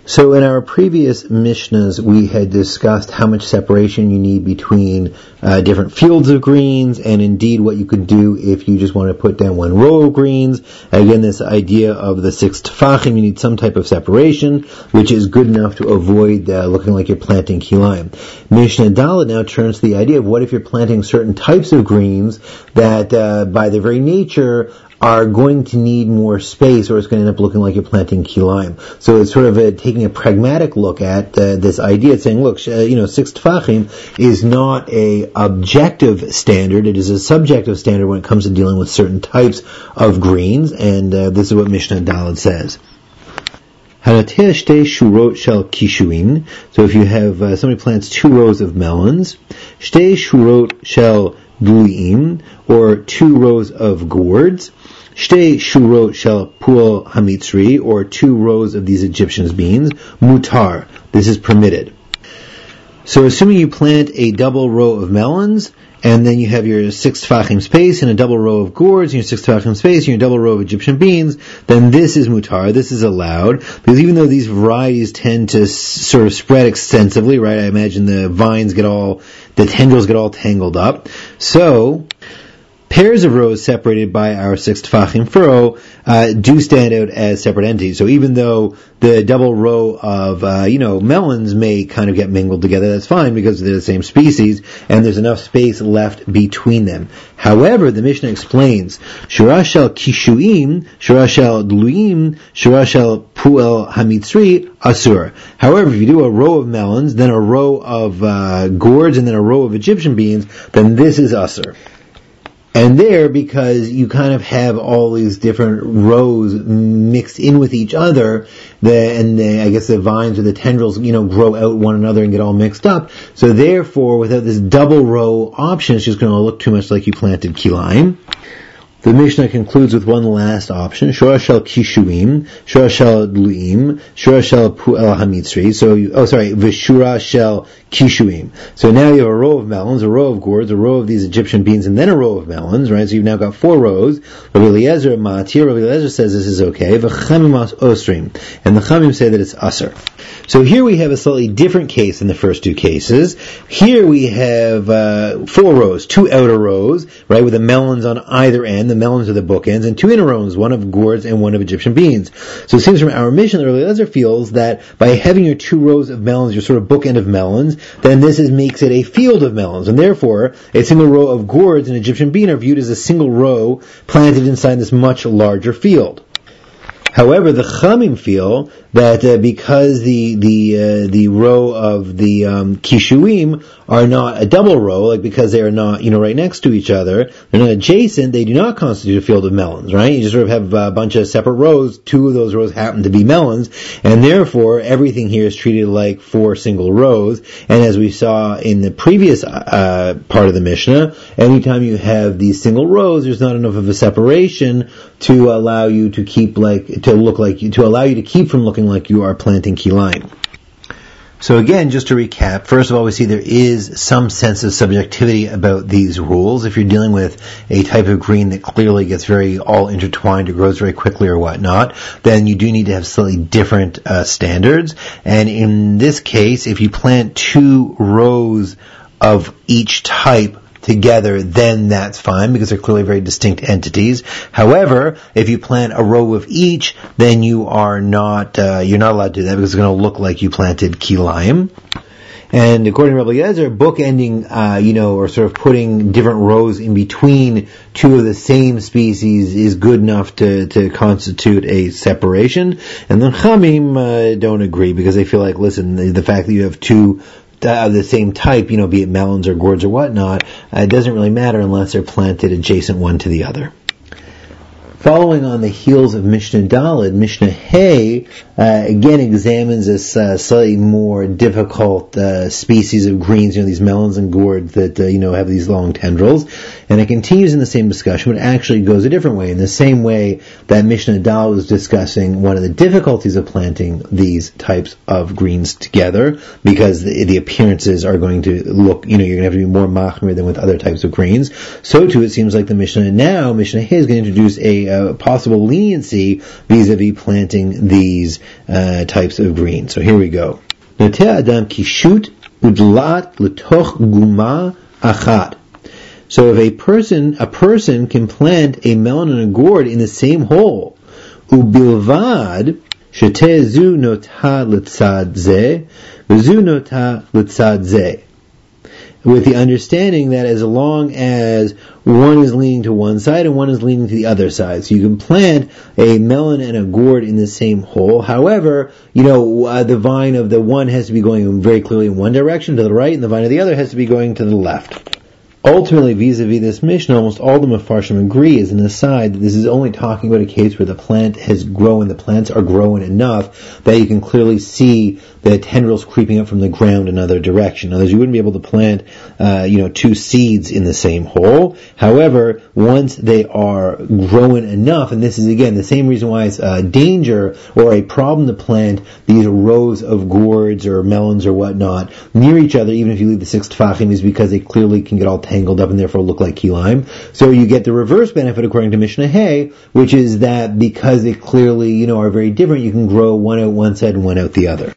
So in our previous Mishnahs, we had discussed how much separation you need between different fields of greens, and indeed what you could do if you just want to put down one row of greens. Again, this idea of the 6 tefachim, you need some type of separation, which is good enough to avoid looking like you're planting kilayim. Mishnah Dalet now turns to the idea of what if you're planting certain types of greens that by their very nature are going to need more space, or it's going to end up looking like you're planting kilayim. So it's sort of taking a pragmatic look at this idea, saying, look, 6 tefachim is not a objective standard; it is a subjective standard when it comes to dealing with certain types of greens, and this is what Mishnah Dalet says. Hanatea shtei shurot shel kishuim. So if you have somebody plants 2 rows of melons, shtei shurot shel dluim, or 2 rows of gourds, shtei shurot shel pu'al hamitzri, or 2 rows of these Egyptian beans, mutar. This is permitted. So assuming you plant a double row of melons, and then you have your 6 tefachim space and a double row of gourds, and your 6 tefachim space and your double row of Egyptian beans, then this is mutar, this is allowed, because even though these varieties tend to sort of spread extensively, right, I imagine the tendrils get all tangled up, so pairs of rows separated by our 6 tefachim furrow do stand out as separate entities. So even though the double row of melons may kind of get mingled together, that's fine because they're the same species and there's enough space left between them. However, the Mishnah explains, Shura shel kishuim, Shura shel dluim, Shura shel pu'el hamitzri, asur. However, if you do a row of melons, then a row of gourds, and then a row of Egyptian beans, then this is asur. And there, because you kind of have all these different rows mixed in with each other, I guess the vines or the tendrils, grow out one another and get all mixed up. So therefore, without this double row option, it's just going to look too much like you planted kilayim. The Mishnah concludes with one last option, Shura shel kishuim, Shura shel dluim, Shura shel pu'el hamitzri, Vishura shel kishuim. So now you have a row of melons, a row of gourds, a row of these Egyptian beans, and then a row of melons, right? So you've now got 4 rows. Rabbi Eliezer says this is okay, V'chamim osrim, and the Chamim say that it's asr. So here we have a slightly different case than the first 2 cases. Here we have 4 rows, 2 outer rows, right, with the melons on either end. The melons are the bookends, and 2 inner rows, one of gourds and one of Egyptian beans. So it seems from our mission that Rabbi Eliezer feels that by having your 2 rows of melons, your sort of bookend of melons, then this makes it a field of melons, and therefore a single row of gourds and Egyptian bean are viewed as a single row planted inside this much larger field. However, the Chamim feel that because the row of the kishuim are not a double row, like because they are not right next to each other, they're not adjacent, they do not constitute a field of melons, right? You just sort of have a bunch of separate rows, 2 of those rows happen to be melons, and therefore everything here is treated like 4 single rows. And as we saw in the previous part of the Mishnah, anytime you have these single rows, there's not enough of a separation to allow you to keep allow you to keep from looking like you are planting kilayim. So again, just to recap, first of all, we see there is some sense of subjectivity about these rules. If you're dealing with a type of green that clearly gets very all intertwined or grows very quickly or whatnot, then you do need to have slightly different standards. And in this case, if you plant 2 rows of each type together, then that's fine because they're clearly very distinct entities. However, if you plant a row of each, then you're not allowed to do that because it's going to look like you planted kilayim. And according to Rabbi Eliezer, bookending, or sort of putting different rows in between 2 of the same species is good enough to constitute a separation. And the Chamim don't agree because they feel like, listen, the fact that you have 2 of the same type, be it melons or gourds or whatnot, it doesn't really matter unless they're planted adjacent one to the other. Following on the heels of Mishnah Dalet, Mishnah Hey again examines this slightly more difficult species of greens, these melons and gourds that have these long tendrils. And it continues in the same discussion, but actually goes a different way, in the same way that Mishnah Dal was discussing one of the difficulties of planting these types of greens together, because the appearances are going to look, you're going to have to be more machmir than with other types of greens. So too, it seems like the Mishnah Hay is going to introduce a possible leniency vis-a-vis planting these types of greens. So here we go. Notea adam kishut udlat letoch guma achat. So if a person can plant a melon and a gourd in the same hole, ubilvad sheteh zu notah letzad zeh, v'zu notah letzad zeh, with the understanding that as long as one is leaning to one side and one is leaning to the other side. So you can plant a melon and a gourd in the same hole. However, the vine of the one has to be going very clearly in one direction to the right, and the vine of the other has to be going to the left. Ultimately, vis-a-vis this Mishnah, almost all the Mefarshim agree, as an aside, that this is only talking about a case where the plant has grown, the plants are growing enough that you can clearly see the tendrils creeping up from the ground in another direction. In other words, you wouldn't be able to plant, two seeds in the same hole. However, once they are growing enough, and this is again the same reason why it's a danger or a problem to plant these rows of gourds or melons or whatnot near each other, even if you leave the 6 tefachim, is because they clearly can get all tangled up and therefore look like key lime. So you get the reverse benefit according to Mishnah Hay, which is that because they clearly, are very different, you can grow one out one side and one out the other.